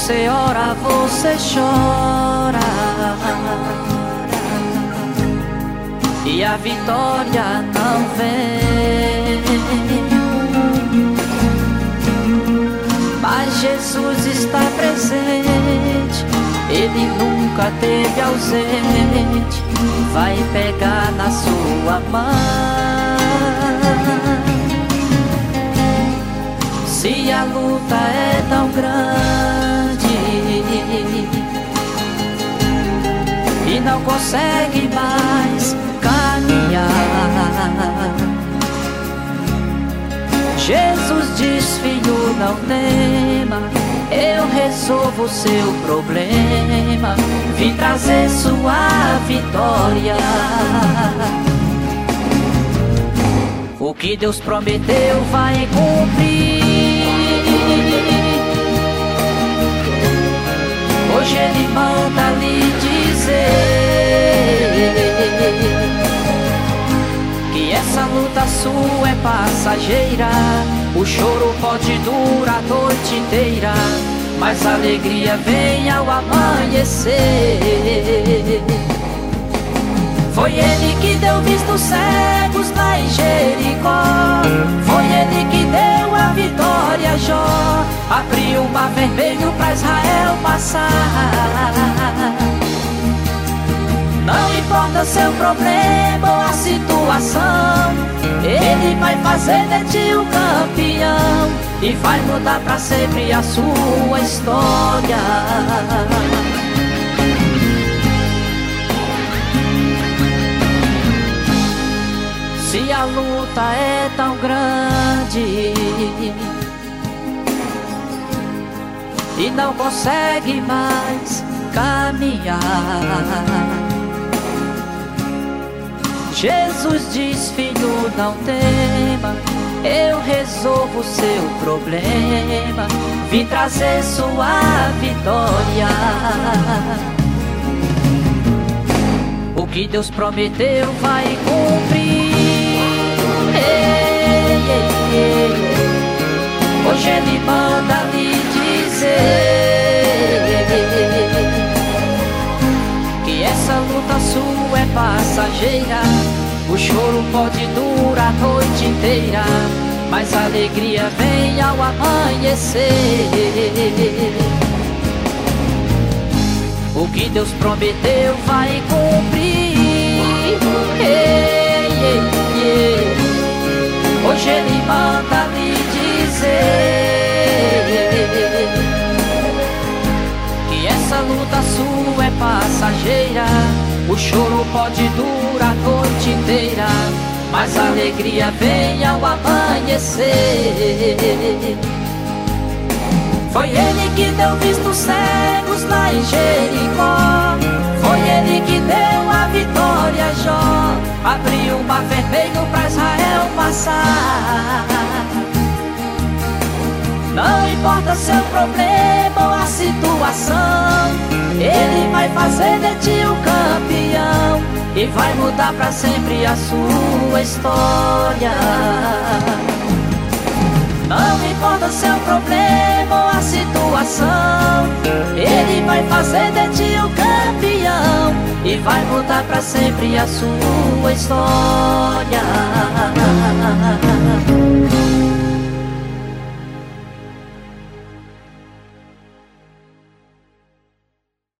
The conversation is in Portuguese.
você ora, você chora, e a vitória não vem. Mas Jesus está presente, Ele nunca esteve ausente. Vai pegar na sua mão. Se a luta é tão grande e não consegue mais caminhar, Jesus diz: filho, não tema, eu resolvo o seu problema, vim trazer sua vitória. O que Deus prometeu vai cumprir. Hoje Ele manda lhe dizer que essa luta sua é passageira. O choro pode durar a noite inteira, mas a alegria vem ao amanhecer. Foi Ele que deu vista aos cegos lá em Jericó, foi Ele que deu a vitória a Jó, abriu o mar vermelho pra Israel passar. Não importa o seu problema ou a situação, Ele vai fazer de ti um campeão e vai mudar pra sempre a sua história. Se a luta é tão grande e não consegue mais caminhar, Jesus diz: filho, não tema, eu resolvo o seu problema, vim trazer sua vitória. O que Deus prometeu vai cumprir. Hoje Ele manda lhe dizer que essa luta sua é passageira. O choro pode durar a noite inteira, mas a alegria vem ao amanhecer. O que Deus prometeu vai cumprir. Hoje Ele manda lhe dizer que essa luta sua é passageira. O choro pode durar a noite inteira, mas a alegria vem ao amanhecer. Foi Ele que deu vista aos cegos lá em Jericó, foi Ele que deu a vitória a Jó, abriu o mar vermelho pra Israel passar. Não importa seu problema ou a situação, Ele vai fazer de ti um campeão e vai mudar pra sempre a sua história. Não importa seu problema ou a situação, Ele vai fazer de ti um campeão e vai mudar pra sempre a sua história.